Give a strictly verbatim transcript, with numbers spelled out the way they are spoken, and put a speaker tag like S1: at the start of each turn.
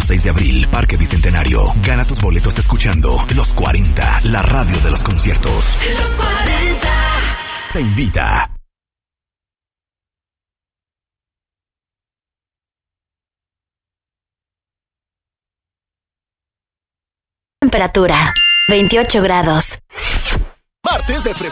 S1: seis de abril, Parque Bicentenario. Gana tus boletos escuchando Los cuarenta, la radio de los conciertos.
S2: Los cuarenta.
S1: Te invita.
S3: Temperatura veintiocho grados.
S4: Martes de frescura.